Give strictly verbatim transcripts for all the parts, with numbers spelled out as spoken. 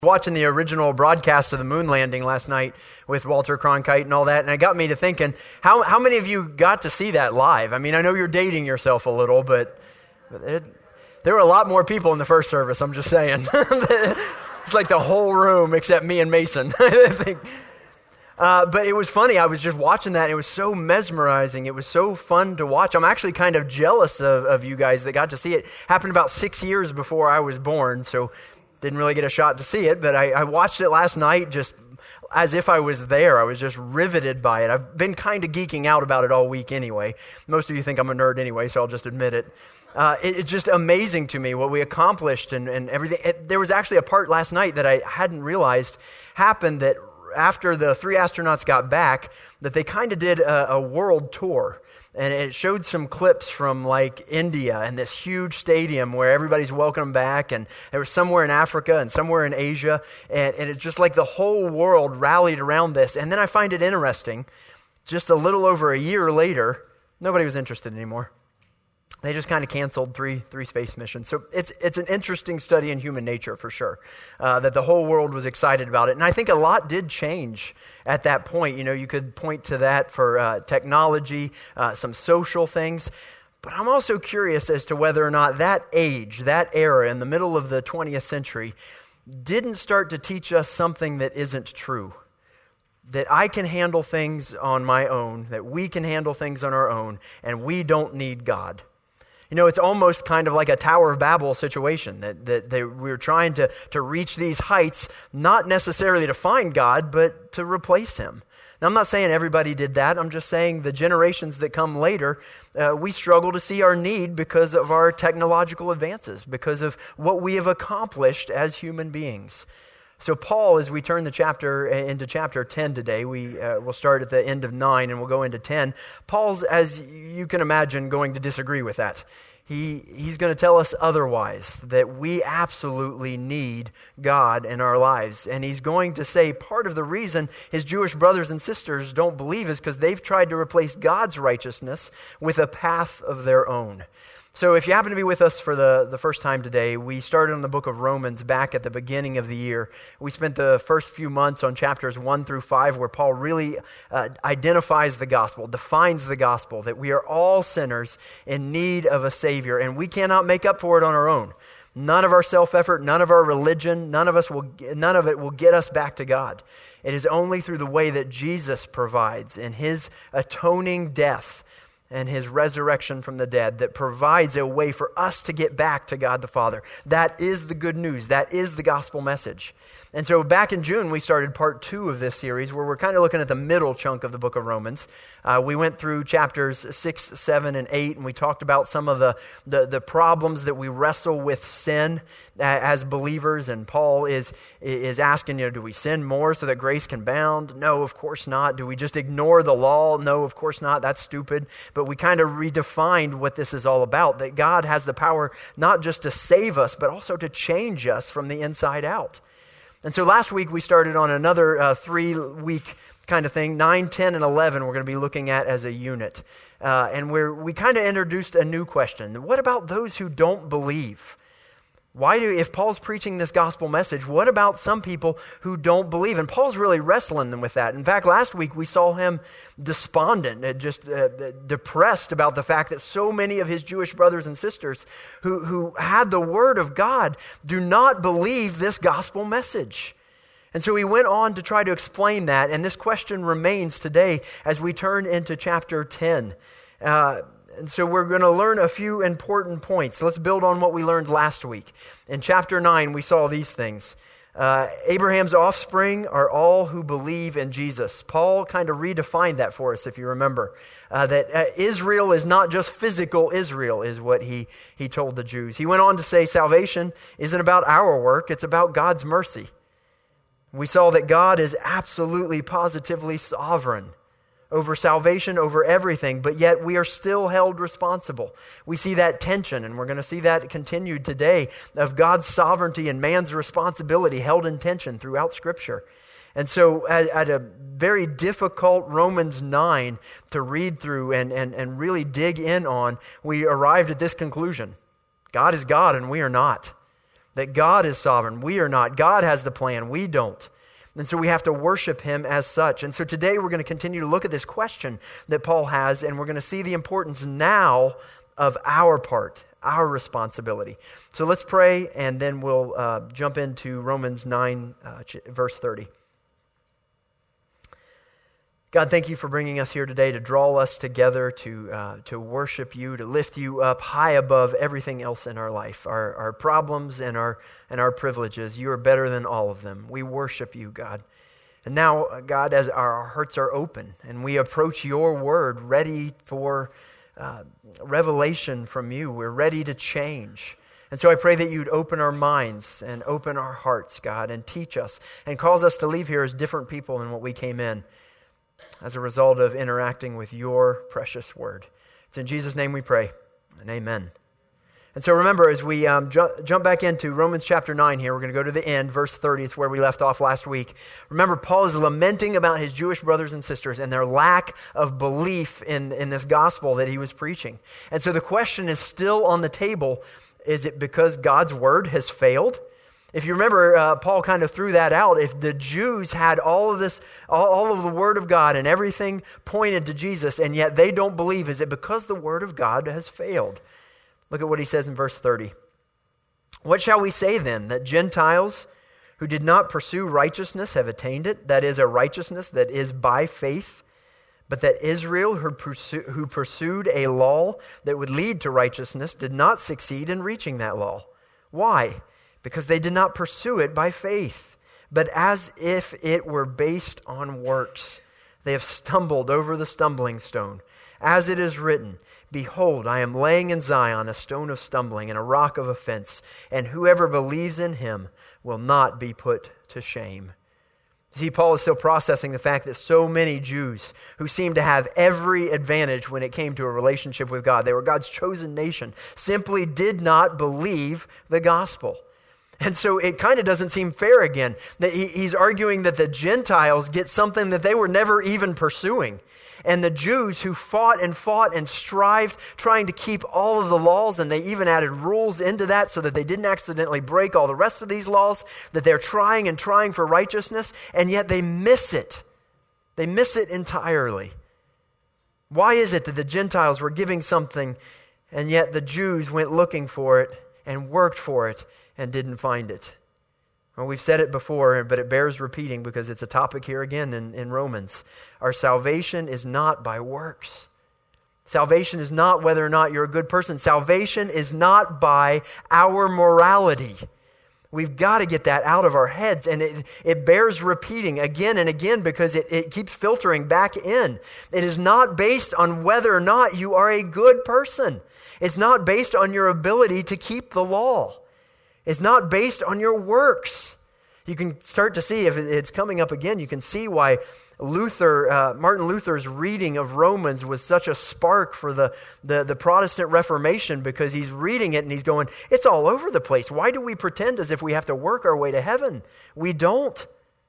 Watching the original broadcast of the moon landing last night with Walter Cronkite and all that, and it got me to thinking, how how many of you got to see that live? I mean, I know you're dating yourself a little, but it, there were a lot more people in the first service, I'm just saying. It's like the whole room except me and Mason, I think. Uh, but it was funny, I was just watching that, and it was so mesmerizing, it was so fun to watch. I'm actually kind of jealous of, of you guys that got to see it. It happened about six years before I was born, so didn't really get a shot to see it, but I, I watched it last night just as if I was there. I was just riveted by it. I've been kind of geeking out about it all week anyway. Most of you think I'm a nerd anyway, so I'll just admit it. Uh, it it's just amazing to me what we accomplished and, and everything. It, there was actually a part last night that I hadn't realized happened, that after the three astronauts got back, that they kind of did a, a world tour. And it showed some clips from like India and this huge stadium where everybody's welcome back, and there was somewhere in Africa and somewhere in Asia, and, and it's just like the whole world rallied around this. And then I find it interesting, just a little over a year later, nobody was interested anymore. They just kind of canceled three three space missions. So it's it's an interesting study in human nature for sure, uh, that the whole world was excited about it. And I think a lot did change at that point. You know, you could point to that for uh, technology, uh, some social things. But I'm also curious as to whether or not that age, that era in the middle of the twentieth century, didn't start to teach us something that isn't true. That I can handle things on my own, that we can handle things on our own, and we don't need God. You know, it's almost kind of like a Tower of Babel situation, that, that they, we were trying to, to reach these heights, not necessarily to find God, but to replace him. Now, I'm not saying everybody did that. I'm just saying the generations that come later, uh, we struggle to see our need because of our technological advances, because of what we have accomplished as human beings. So Paul, as we turn the chapter into chapter ten today, we uh, will start at the end of nine and we'll go into ten. Paul's, as you can imagine, going to disagree with that. He he's going to tell us otherwise, that we absolutely need God in our lives. And he's going to say part of the reason his Jewish brothers and sisters don't believe is because they've tried to replace God's righteousness with a path of their own. So if you happen to be with us for the, the first time today, we started on the book of Romans back at the beginning of the year. We spent the first few months on chapters one through five, where Paul really uh, identifies the gospel, defines the gospel, that we are all sinners in need of a Savior, and we cannot make up for it on our own. None of our self-effort, none of our religion, none of us will, none of it will get us back to God. It is only through the way that Jesus provides in his atoning death and his resurrection from the dead that provides a way for us to get back to God the Father. That is the good news. That is the gospel message. And so back in June, we started part two of this series, where we're kind of looking at the middle chunk of the book of Romans. Uh, we went through chapters six, seven, and eight, and we talked about some of the, the, the problems that we wrestle with sin as believers. And Paul is, is asking, you know, do we sin more so that grace can abound? No, of course not. Do we just ignore the law? No, of course not. That's stupid. But we kind of redefined what this is all about, that God has the power not just to save us, but also to change us from the inside out. And so last week we started on another uh, three-week kind of thing. nine, ten, and eleven we're going to be looking at as a unit. Uh, and we're, we kind of introduced a new question. What about those who don't believe? Why do, if Paul's preaching this gospel message, what about some people who don't believe? And Paul's really wrestling with that. In fact, last week we saw him despondent, just uh, depressed about the fact that so many of his Jewish brothers and sisters who, who had the word of God do not believe this gospel message. And so he went on to try to explain that, and this question remains today as we turn into chapter ten. Uh, And so we're going to learn a few important points. Let's build on what we learned last week. In chapter nine, we saw these things. Uh, Abraham's offspring are all who believe in Jesus. Paul kind of redefined that for us, if you remember. Uh, that uh, Israel is not just physical Israel, is what he, he told the Jews. He went on to say salvation isn't about our work, it's about God's mercy. We saw that God is absolutely, positively sovereign over salvation, over everything, but yet we are still held responsible. We see that tension, and we're going to see that continued today, of God's sovereignty and man's responsibility held in tension throughout Scripture. And so at, at a very difficult Romans nine to read through and, and, and really dig in on, we arrived at this conclusion. God is God and we are not. that God is sovereign. We are not. God has the plan. We don't. And so we have to worship him as such. And so today we're going to continue to look at this question that Paul has, and we're going to see the importance now of our part, our responsibility. So let's pray, and then we'll uh, jump into Romans nine, uh, verse thirty. God, thank you for bringing us here today to draw us together, to uh, to worship you, to lift you up high above everything else in our life, our, our problems and our and our privileges. You are better than all of them. We worship you, God. And now, God, as our hearts are open and we approach your word ready for uh, revelation from you, we're ready to change. And so I pray that you'd open our minds and open our hearts, God, and teach us and cause us to leave here as different people than what we came in, as a result of interacting with your precious word. It's in Jesus' name we pray, and amen. And so remember, as we um, ju- jump back into Romans chapter nine here, we're going to go to the end, verse thirty. It's where we left off last week. Remember, Paul is lamenting about his Jewish brothers and sisters and their lack of belief in, in this gospel that he was preaching. And so the question is still on the table, is it because God's word has failed? If you remember, uh, Paul kind of threw that out. If the Jews had all of this, all, all of the Word of God and everything pointed to Jesus, and yet they don't believe, is it because the Word of God has failed? Look at what he says in verse thirty. What shall we say then? That Gentiles who did not pursue righteousness have attained it? That is, a righteousness that is by faith. But that Israel, who, pursue, who pursued a law that would lead to righteousness, did not succeed in reaching that law. Why? Because they did not pursue it by faith, but as if it were based on works. They have stumbled over the stumbling stone. As it is written, behold, I am laying in Zion a stone of stumbling and a rock of offense, and whoever believes in him will not be put to shame. See, Paul is still processing the fact that so many Jews who seemed to have every advantage when it came to a relationship with God, they were God's chosen nation, simply did not believe the gospel. And so it kind of doesn't seem fair again that he, he's arguing that the Gentiles get something that they were never even pursuing. And the Jews who fought and fought and strived, trying to keep all of the laws, and they even added rules into that so that they didn't accidentally break all the rest of these laws, that they're trying and trying for righteousness, and yet they miss it. They miss it entirely. Why is it that the Gentiles were giving something, and yet the Jews went looking for it and worked for it and didn't find it? Well, we've said it before, but it bears repeating because it's a topic here again in, in Romans. Our salvation is not by works. Salvation is not whether or not you're a good person. Salvation is not by our morality. We've got to get that out of our heads, and it, it bears repeating again and again because it, it keeps filtering back in. It is not based on whether or not you are a good person. It's not based on your ability to keep the law. It's not based on your works. You can start to see, if it's coming up again, you can see why Luther, uh, Martin Luther's reading of Romans was such a spark for the, the, the Protestant Reformation, because he's reading it and he's going, it's all over the place. Why do we pretend as if we have to work our way to heaven? We don't.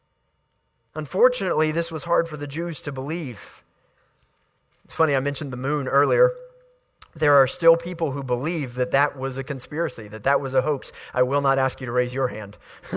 Unfortunately, this was hard for the Jews to believe. It's funny, I mentioned the moon earlier. There are still people who believe that that was a conspiracy, that that was a hoax. I will not ask you to raise your hand.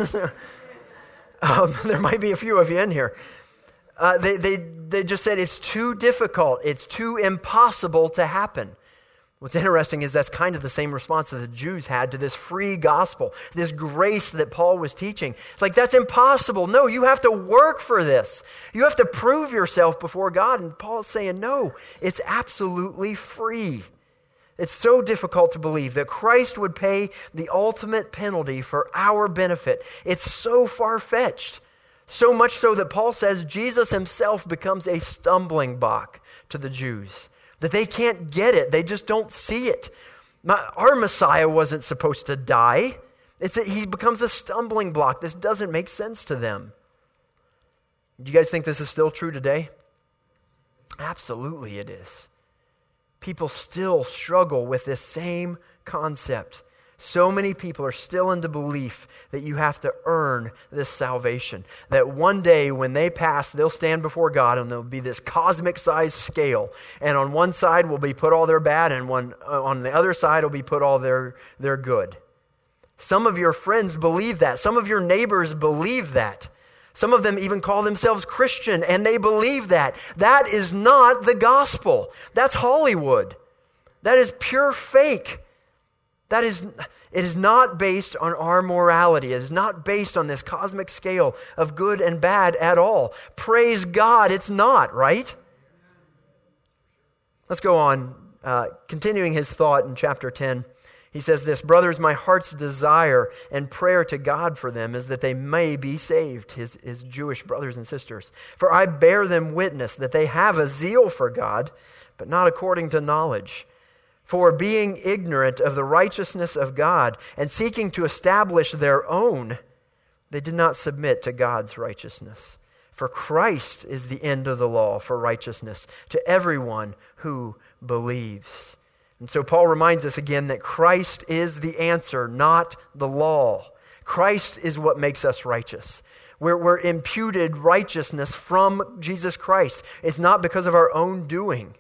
um, there might be a few of you in here. Uh, they, they, they just said it's too difficult. It's too impossible to happen. What's interesting is that's kind of the same response that the Jews had to this free gospel, this grace that Paul was teaching. It's like, that's impossible. No, you have to work for this. You have to prove yourself before God. And Paul's saying, no, it's absolutely free. It's so difficult to believe that Christ would pay the ultimate penalty for our benefit. It's so far-fetched. So much so that Paul says Jesus himself becomes a stumbling block to the Jews. That they can't get it. They just don't see it. Our Messiah wasn't supposed to die. It's that he becomes a stumbling block. This doesn't make sense to them. Do you guys think this is still true today? Absolutely it is. People still struggle with this same concept. So many people are still in the belief that you have to earn this salvation. That one day when they pass, they'll stand before God and there'll be this cosmic-sized scale. And on one side will be put all their bad, and one, uh, on the other side will be put all their, their good. Some of your friends believe that. Some of your neighbors believe that. Some of them even call themselves Christian, and they believe that. That is not the gospel. That's Hollywood. That is pure fake. That is, it is not based on our morality. It is not based on this cosmic scale of good and bad at all. Praise God, it's not, right? Let's go on. Uh, continuing his thought in chapter ten. He says this, brothers, my heart's desire and prayer to God for them is that they may be saved, his, his Jewish brothers and sisters. For I bear them witness that they have a zeal for God, but not according to knowledge. For being ignorant of the righteousness of God and seeking to establish their own, they did not submit to God's righteousness. For Christ is the end of the law for righteousness to everyone who believes. And so Paul reminds us again that Christ is the answer, not the law. Christ is what makes us righteous. We're, we're imputed righteousness from Jesus Christ. It's not because of our own doing.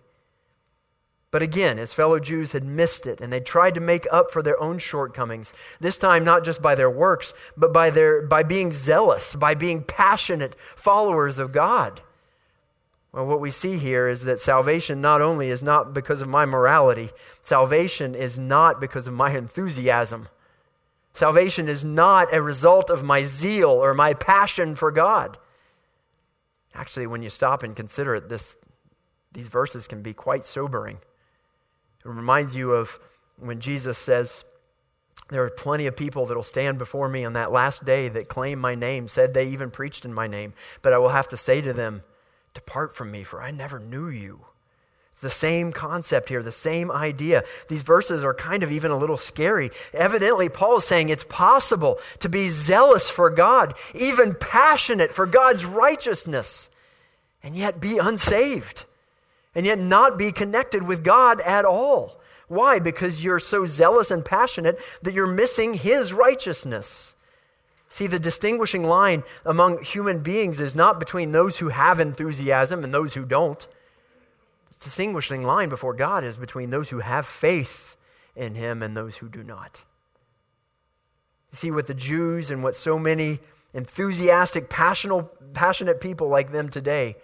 But again, his fellow Jews had missed it, and they tried to make up for their own shortcomings. This time, not just by their works, but by their by being zealous, by being passionate followers of God. Well, what we see here is that salvation not only is not because of my morality, salvation is not because of my enthusiasm. Salvation is not a result of my zeal or my passion for God. Actually, when you stop and consider it, this, these verses can be quite sobering. It reminds you of when Jesus says, there are plenty of people that will stand before me on that last day that claim my name, said they even preached in my name, but I will have to say to them, depart from me, for I never knew you. It's the same concept here, the same idea. These verses are kind of even a little scary. Evidently, Paul is saying it's possible to be zealous for God, even passionate for God's righteousness, and yet be unsaved, and yet not be connected with God at all. Why? Because you're so zealous and passionate that you're missing His righteousness. See, the distinguishing line among human beings is not between those who have enthusiasm and those who don't. The distinguishing line before God is between those who have faith in Him and those who do not. You see, what the Jews and what so many enthusiastic, passionate, passionate people like them today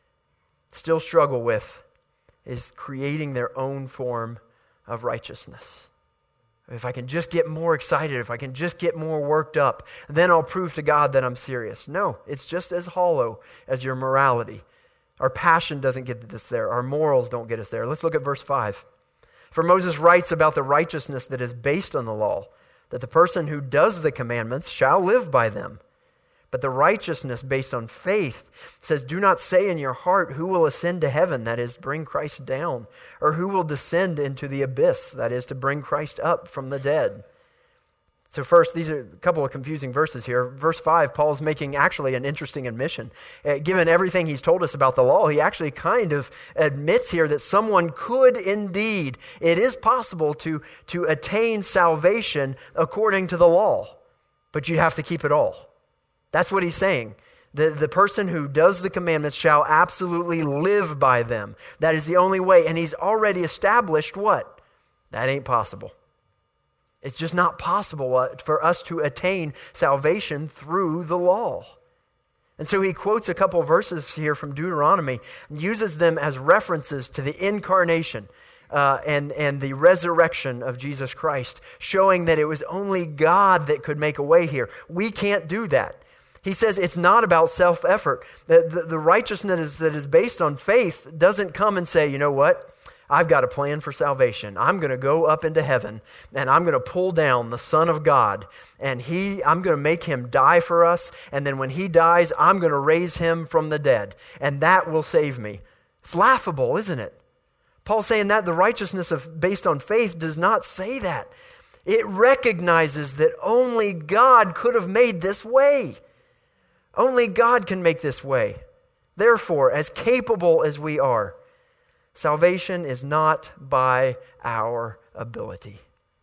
still struggle with is creating their own form of righteousness. If I can just get more excited, if I can just get more worked up, then I'll prove to God that I'm serious. No, it's just as hollow as your morality. Our passion doesn't get us there. Our morals don't get us there. Let's look at verse five. For Moses writes about the righteousness that is based on the law, that the person who does the commandments shall live by them. But the righteousness based on faith says, do not say in your heart, who will ascend to heaven, that is, bring Christ down, or who will descend into the abyss, that is, to bring Christ up from the dead. So first, these are a couple of confusing verses here. Verse five, Paul's making actually an interesting admission. Uh, given everything he's told us about the law, he actually kind of admits here that someone could indeed, it is possible to, to attain salvation according to the law, but you have to keep it all. That's what he's saying. The, the person who does the commandments shall absolutely live by them. That is the only way. And he's already established what? That ain't possible. It's just not possible for us to attain salvation through the law. And so he quotes a couple of verses here from Deuteronomy and uses them as references to the incarnation uh, and, and the resurrection of Jesus Christ, showing that it was only God that could make a way here. We can't do that. He says it's not about self-effort. The, the, the righteousness that is based on faith doesn't come and say, you know what? I've got a plan for salvation. I'm going to go up into heaven and I'm going to pull down the Son of God and he, I'm going to make him die for us. And then when he dies, I'm going to raise him from the dead and that will save me. It's laughable, isn't it? Paul's saying that the righteousness of based on faith does not say that. It recognizes that only God could have made this way. Only God can make this way. Therefore, as capable as we are, salvation is not by our ability.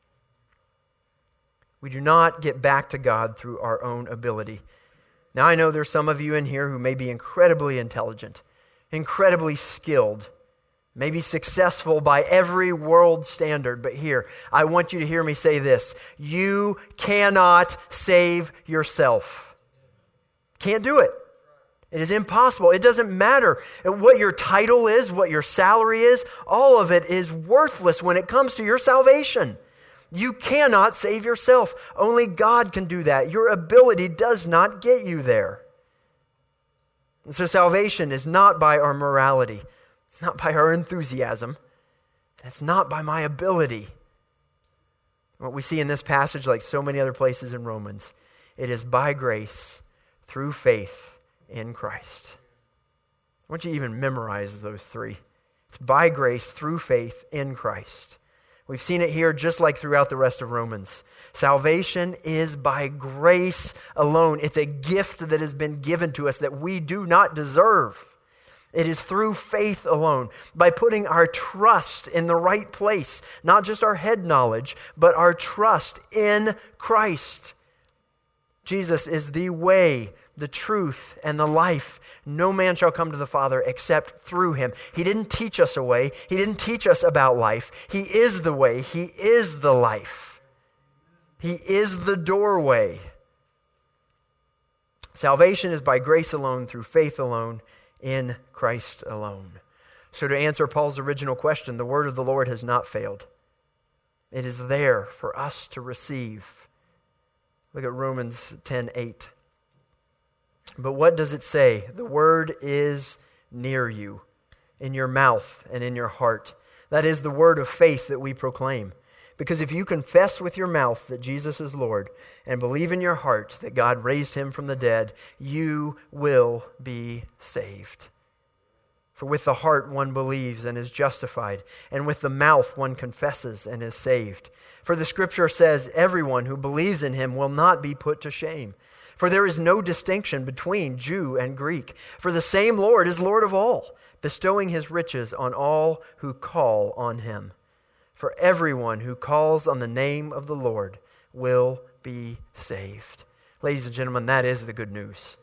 We do not get back to God through our own ability. Now, I know there's some of you in here who may be incredibly intelligent, incredibly skilled, maybe successful by every world standard. But here, I want you to hear me say this. You cannot save yourself. Can't do it. It is impossible. It doesn't matter what your title is, what your salary is. All of it is worthless when it comes to your salvation. You cannot save yourself. Only God can do that. Your ability does not get you there. And so salvation is not by our morality, not by our enthusiasm. It's not by my ability. What we see in this passage, like so many other places in Romans, it is by grace through faith in Christ. I want you to even memorize those three. It's by grace through faith in Christ. We've seen it here just like throughout the rest of Romans. Salvation is by grace alone. It's a gift that has been given to us that we do not deserve. It is through faith alone, by putting our trust in the right place, not just our head knowledge, but our trust in Christ. Jesus is the way, the truth, and the life. No man shall come to the Father except through him. He didn't teach us a way. He didn't teach us about life. He is the way. He is the life. He is the doorway. Salvation is by grace alone, through faith alone, in Christ alone. So to answer Paul's original question, the word of the Lord has not failed. It is there for us to receive. Look at Romans ten eight. But what does it say? The word is near you, in your mouth and in your heart. That is the word of faith that we proclaim. Because if you confess with your mouth that Jesus is Lord and believe in your heart that God raised him from the dead, you will be saved. For with the heart one believes and is justified, and with the mouth one confesses and is saved. For the scripture says, everyone who believes in him will not be put to shame. For there is no distinction between Jew and Greek. For the same Lord is Lord of all, bestowing his riches on all who call on him. For everyone who calls on the name of the Lord will be saved. Ladies and gentlemen, that is the good news.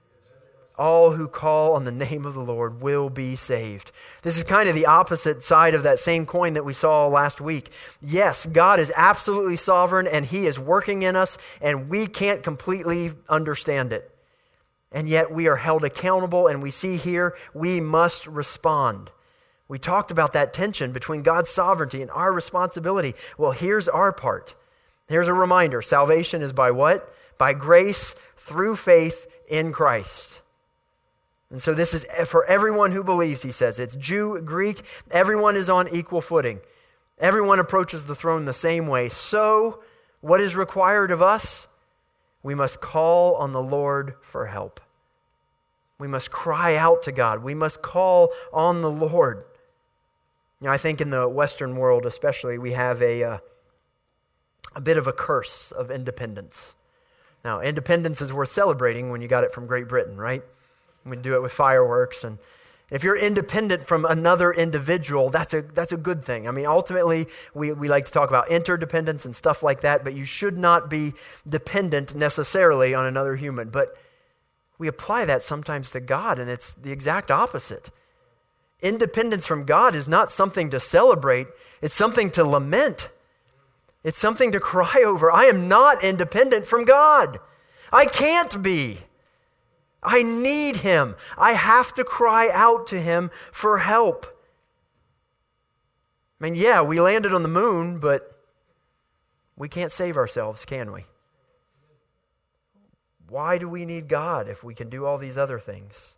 All who call on the name of the Lord will be saved. This is kind of the opposite side of that same coin that we saw last week. Yes, God is absolutely sovereign and he is working in us and we can't completely understand it. And yet we are held accountable, and we see here we must respond. We talked about that tension between God's sovereignty and our responsibility. Well, here's our part. Here's a reminder. Salvation is by what? By grace through faith in Christ. And so this is for everyone who believes, he says. It's Jew, Greek, everyone is on equal footing. Everyone approaches the throne the same way. So, what is required of us? We must call on the Lord for help. We must cry out to God. We must call on the Lord. You know, I think in the Western world especially, we have a, uh, a bit of a curse of independence. Now, independence is worth celebrating when you got it from Great Britain, right? We do it with fireworks, and if you're independent from another individual, that's a that's a good thing. I mean, ultimately, we, we like to talk about interdependence and stuff like that, but you should not be dependent necessarily on another human. But we apply that sometimes to God, and it's the exact opposite. Independence from God is not something to celebrate. It's something to lament. It's something to cry over. I am not independent from God. I can't be. I need him. I have to cry out to him for help. I mean, yeah, we landed on the moon, but we can't save ourselves, can we? Why do we need God if we can do all these other things?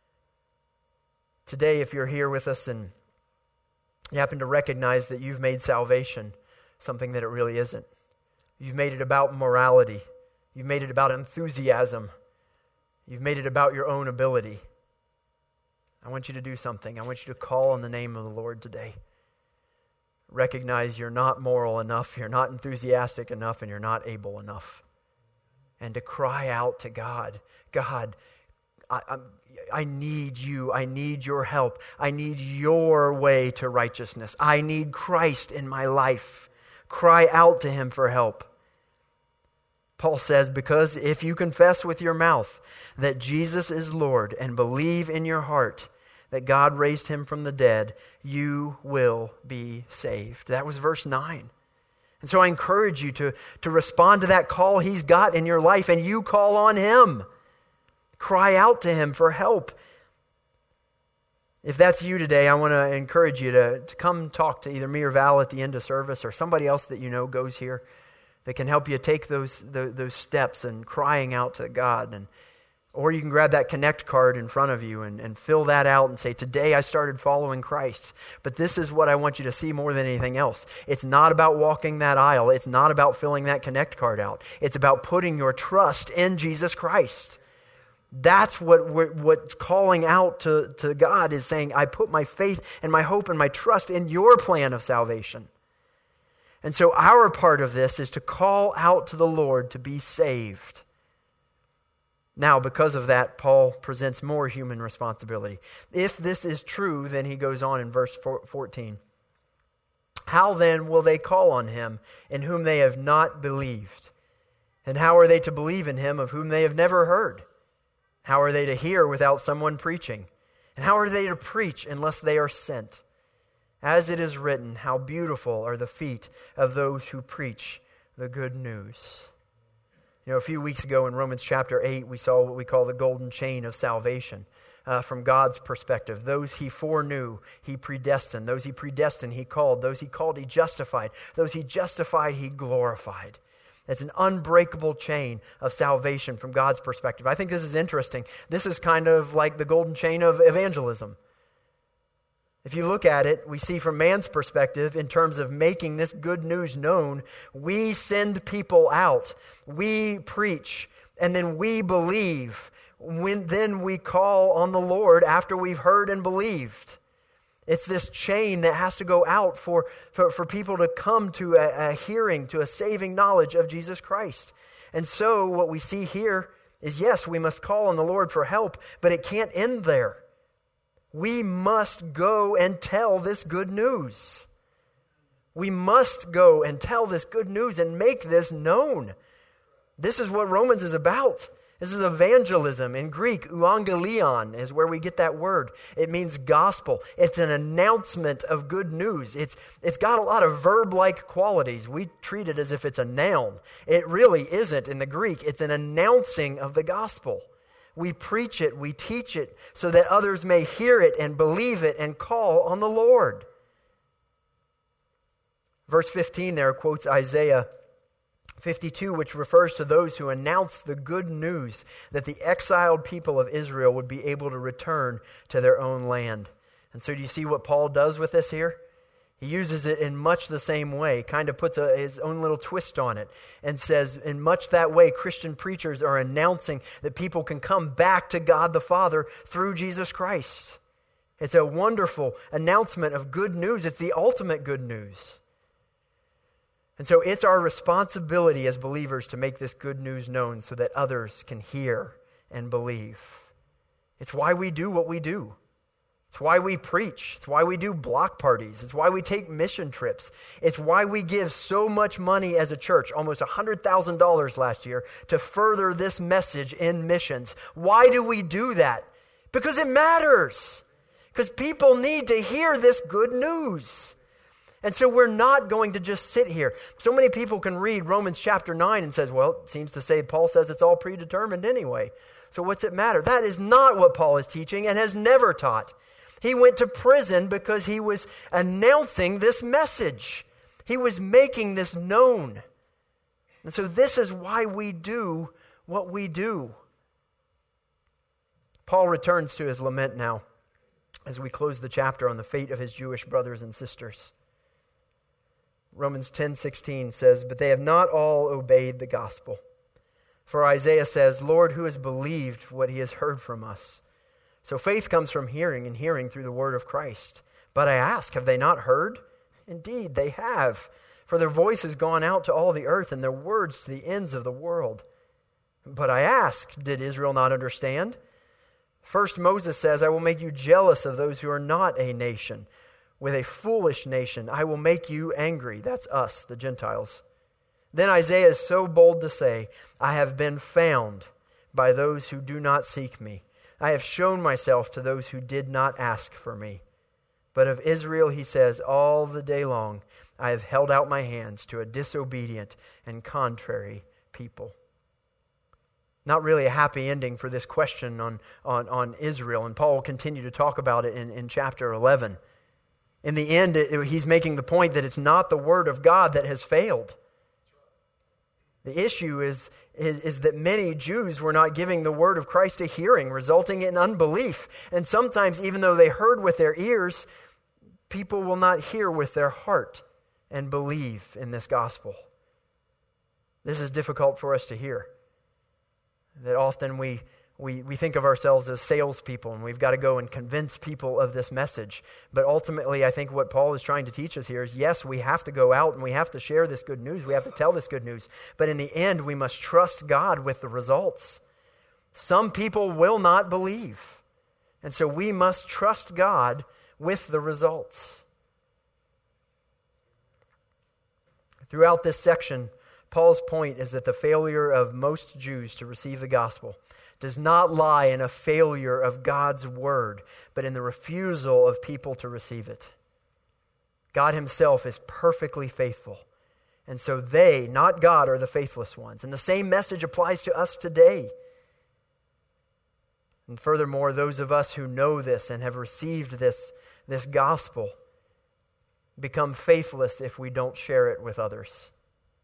Today, if you're here with us and you happen to recognize that you've made salvation something that it really isn't. You've made it about morality. You've made it about enthusiasm. You've made it about your own ability. I want you to do something. I want you to call on the name of the Lord today. Recognize you're not moral enough, you're not enthusiastic enough, and you're not able enough. And to cry out to God, God, I, I'm, I need you. I need your help. I need your way to righteousness. I need Christ in my life. Cry out to him for help. Paul says, because if you confess with your mouth that Jesus is Lord and believe in your heart that God raised him from the dead, you will be saved. That was verse nine. And so I encourage you to, to respond to that call he's got in your life, and you call on him. Cry out to him for help. If that's you today, I want to encourage you to, to come talk to either me or Val at the end of service, or somebody else that you know goes here that can help you take those, those, those steps and crying out to God. And Or you can grab that Connect card in front of you and, and fill that out and say, today I started following Christ. But this is what I want you to see more than anything else. It's not about walking that aisle. It's not about filling that Connect card out. It's about putting your trust in Jesus Christ. That's what what's calling out to, to God is saying, I put my faith and my hope and my trust in your plan of salvation. And so our part of this is to call out to the Lord to be saved. Now, because of that, Paul presents more human responsibility. If this is true, then he goes on in verse fourteen. How then will they call on him in whom they have not believed? And how are they to believe in him of whom they have never heard? How are they to hear without someone preaching? And how are they to preach unless they are sent? As it is written, how beautiful are the feet of those who preach the good news. You know, a few weeks ago in Romans chapter eight, we saw what we call the golden chain of salvation uh, from God's perspective. Those he foreknew, he predestined. Those he predestined, he called. Those he called, he justified. Those he justified, he glorified. It's an unbreakable chain of salvation from God's perspective. I think this is interesting. This is kind of like the golden chain of evangelism. If you look at it, we see from man's perspective, in terms of making this good news known, we send people out, we preach, and then we believe. When then we call on the Lord after we've heard and believed. It's this chain that has to go out for, for, for people to come to a, a hearing, to a saving knowledge of Jesus Christ. And so what we see here is, yes, we must call on the Lord for help, but it can't end there. We must go and tell this good news. We must go and tell this good news and make this known. This is what Romans is about. This is evangelism. In Greek, euangelion is where we get that word. It means gospel. It's an announcement of good news. It's It's got a lot of verb-like qualities. We treat it as if it's a noun. It really isn't in the Greek. It's an announcing of the gospel. We preach it, we teach it, so that others may hear it and believe it and call on the Lord. Verse fifteen there quotes Isaiah fifty-two, which refers to those who announce the good news that the exiled people of Israel would be able to return to their own land. And so do you see what Paul does with this here? He uses it in much the same way, kind of puts a, his own little twist on it, and says in much that way, Christian preachers are announcing that people can come back to God the Father through Jesus Christ. It's a wonderful announcement of good news. It's the ultimate good news. And so it's our responsibility as believers to make this good news known so that others can hear and believe. It's why we do what we do. It's why we preach. It's why we do block parties. It's why we take mission trips. It's why we give so much money as a church, almost one hundred thousand dollars last year, to further this message in missions. Why do we do that? Because it matters. Because people need to hear this good news. And so we're not going to just sit here. So many people can read Romans chapter nine and says, well, it seems to say Paul says it's all predetermined anyway. So what's it matter? That is not what Paul is teaching and has never taught. He went to prison because he was announcing this message. He was making this known. And so this is why we do what we do. Paul returns to his lament now as we close the chapter on the fate of his Jewish brothers and sisters. Romans ten sixteen says, but they have not all obeyed the gospel. For Isaiah says, Lord, who has believed what he has heard from us? So faith comes from hearing, and hearing through the word of Christ. But I ask, have they not heard? Indeed, they have. For their voice has gone out to all the earth, and their words to the ends of the world. But I ask, did Israel not understand? First Moses says, I will make you jealous of those who are not a nation. With a foolish nation, I will make you angry. That's us, the Gentiles. Then Isaiah is so bold to say, I have been found by those who do not seek me. I have shown myself to those who did not ask for me. But of Israel he says, all the day long I have held out my hands to a disobedient and contrary people. Not really a happy ending for this question on, on, on Israel. And Paul will continue to talk about it in, in chapter eleven. In the end, it, he's making the point that it's not the word of God that has failed. The issue is, is, is that many Jews were not giving the word of Christ a hearing, resulting in unbelief. And sometimes, even though they heard with their ears, people will not hear with their heart and believe in this gospel. This is difficult for us to hear. That often we, we, we think of ourselves as salespeople, and we've got to go and convince people of this message. But ultimately, I think what Paul is trying to teach us here is, yes, we have to go out and we have to share this good news. We have to tell this good news. But in the end, we must trust God with the results. Some people will not believe. And so we must trust God with the results. Throughout this section, Paul's point is that the failure of most Jews to receive the gospel does not lie in a failure of God's word, but in the refusal of people to receive it. God himself is perfectly faithful, and so they, not God, are the faithless ones. And the same message applies to us today. And furthermore, those of us who know this and have received this, this gospel become faithless if we don't share it with others.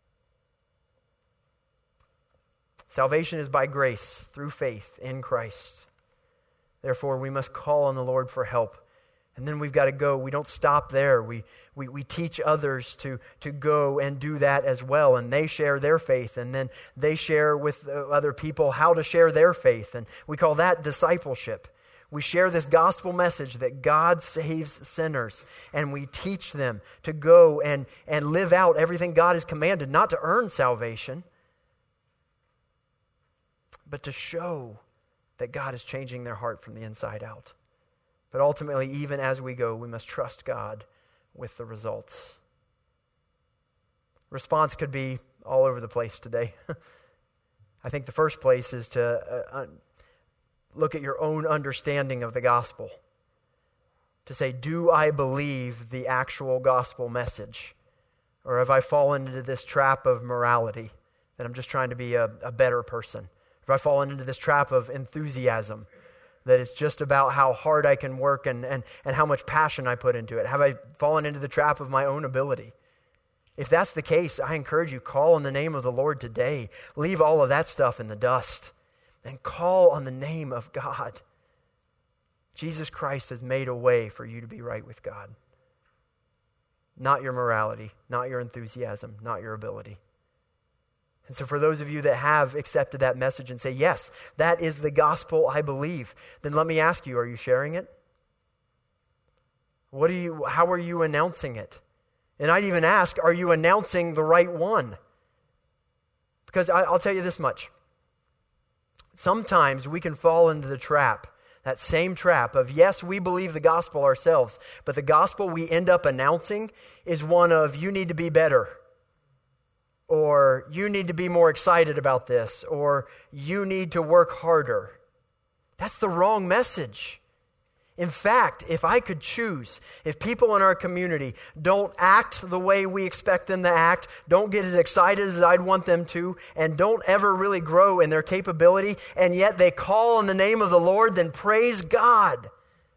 Salvation is by grace through faith in Christ. Therefore, we must call on the Lord for help. And then we've got to go. We don't stop there. We, we, we teach others to, to go and do that as well. And they share their faith. And then they share with other people how to share their faith. And we call that discipleship. We share this gospel message that God saves sinners. And we teach them to go and, and live out everything God has commanded, not to earn salvation, but to show that God is changing their heart from the inside out. But ultimately, even as we go, we must trust God with the results. Response could be all over the place today. I think the first place is to uh, look at your own understanding of the gospel. To say, do I believe the actual gospel message? Or have I fallen into this trap of morality, that I'm just trying to be a, a better person? If I fall into this trap of enthusiasm, that it's just about how hard I can work and, and, and how much passion I put into it. Have I fallen into the trap of my own ability? If that's the case, I encourage you, call on the name of the Lord today. Leave all of that stuff in the dust and call on the name of God. Jesus Christ has made a way for you to be right with God. Not your morality, not your enthusiasm, not your ability. And so for those of you that have accepted that message and say, yes, that is the gospel I believe, then let me ask you, are you sharing it? What are you, how are you announcing it? And I'd even ask, are you announcing the right one? Because I, I'll tell you this much. Sometimes we can fall into the trap, that same trap of, yes, we believe the gospel ourselves, but the gospel we end up announcing is one of, you need to be better. Or you need to be more excited about this, or you need to work harder. That's the wrong message. In fact, if I could choose, if people in our community don't act the way we expect them to act, don't get as excited as I'd want them to, and don't ever really grow in their capability, and yet they call on the name of the Lord, then praise God.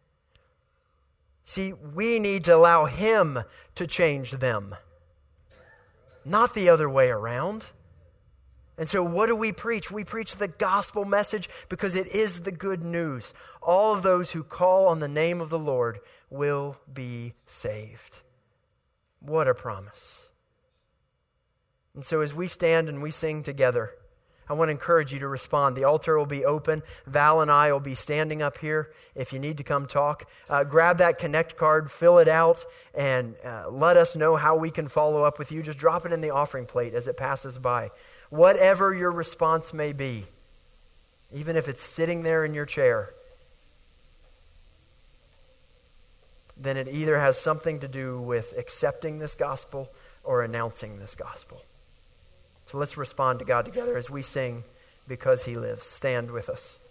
See, we need to allow Him to change them. Not the other way around. And so what do we preach? We preach the gospel message because it is the good news. All of those who call on the name of the Lord will be saved. What a promise. And so as we stand and we sing together, I want to encourage you to respond. The altar will be open. Val and I will be standing up here if you need to come talk. Uh, grab that Connect card, fill it out, and uh, let us know how we can follow up with you. Just drop it in the offering plate as it passes by. Whatever your response may be, even if it's sitting there in your chair, then it either has something to do with accepting this gospel or announcing this gospel. So let's respond to God together as we sing, Because He Lives. Stand with us.